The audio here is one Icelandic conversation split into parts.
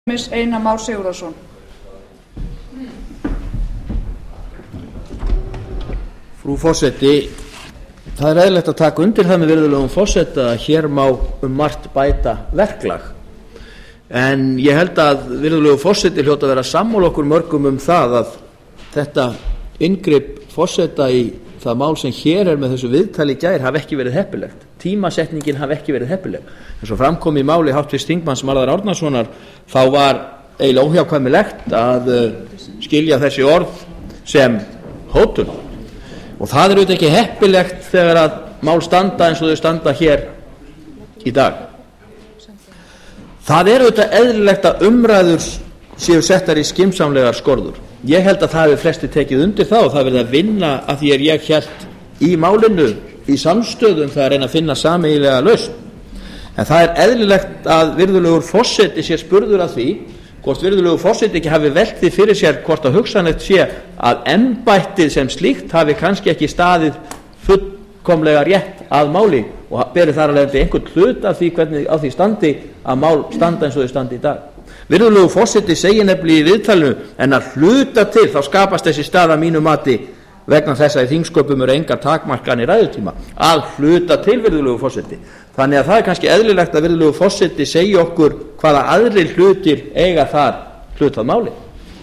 Einar Már Sigurðarson. Frú forseti, það eðlilegt að taka undir það með virðulegum forseta að hér má margt bæta verklag, en ég held að virðulegur forseti hljóta að vera sammála okkur mörgum það að þetta inngrip forseta í það mál sem hér með þessu viðtali í gær hafi ekki verið heppilegt. Tímasetningin hafi ekki verið heppileg. Eins og fram kom í máli háttvirts þingmanns Marðar Árnasonar þá var eiginlega óhjákvæmilegt að skilja þessi orð sem hótun, og það auðvitað ekki heppilegt þegar að mál standa eins og þau standa hér í dag. Það auðvitað eðlilegt að umræður séu settar í skynsamlegar skorður. Ég held að það hafi flestir tekið undir það og það verið að vinna að því ég hélt í málinu í samstöðum það að reyna að finna sameiginlega lausn. En það eðlilegt að virðulegur forseti sé spurður að því hvort virðulegur forseti ekki hafi velt því fyrir sér hvort að hugsanlegt sé að embættið sem slíkt hafi kannski ekki staðið fullkomlega rétt að máli og beri þar alveg einhvern hlut af því hvernig á því standi að mál standa eins og þau standi í dag. Virðulegur forseti segir nefnilega í viðtalinu en að hluta til þá skapast þessi staða mínu mati vegna þess að í þingsköpum eru engar takmarkanir ræðutíma, að hluta til virðulegur forseti. Þannig að það kannski eðlilegt að virðulegur forseti segja okkur hvaða aðrir hlutir eiga þar hlut að máli,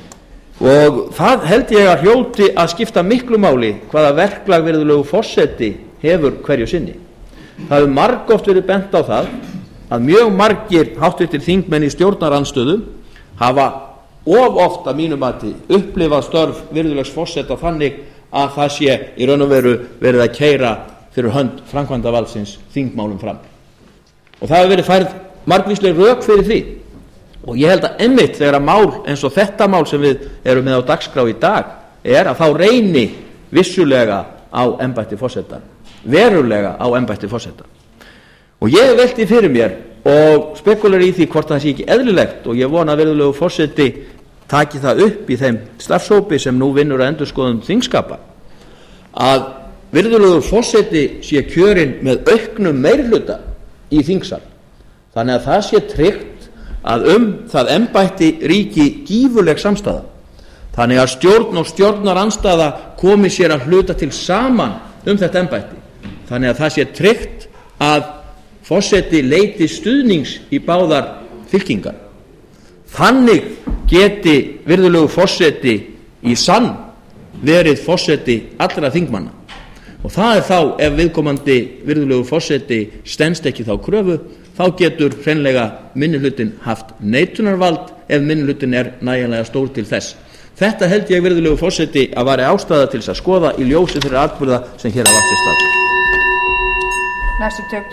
og það held ég að hljóti að skipta miklu máli hvaða verklag virðulegur forseti hefur hverju sinni. Það hefur margoft verið bent á það að mjög margir háttvirtir þingmenn í stjórnarandstöðu hafa of oft að mínu mati upplifað störf virðulegs forseta þannig að það sé í raun og veru verið að keyra fyrir hönd framkvæmdarvaldsins þingmálum fram, og það hefur verið færð margvísleg rök fyrir því. Og ég held að einmitt þegar að mál eins og þetta mál sem við erum með á dagskrá í dag að þá reyni vissulega á embætti forseta, verulega á embætti forseta. Og ég velti fyrir mér og spekular í því hvort það sé ekki eðlilegt, og ég vona að virðulegur forseti taki það upp í þeim starfshópi sem nú vinnur að endurskoðun þingskapa, að virðulegur forseti sé kjörinn með auknum meirihluta í þingsal, þannig að það sé tryggt að það embætti ríki gífurleg samstaða, þannig að stjórn og stjórnarandstaða komi sér að hluta til saman þetta embætti, þannig að það sé tryggt að forseti leiti stuðnings í báðar fylkingar. Þannig geti virðulegur forseti í sann verið forseti allra þingmanna, og það þá ef viðkomandi virðulegur forseti stenst ekki þá kröfu, þá getur hreinlega minnihlutinn haft neitunarvald ef minnihlutinn nægjanlega stór til þess. Þetta held ég virðulegur forseti að væri ástæða til þess að skoða í ljósi þeirra atburða sem hér hafa átt sér stað.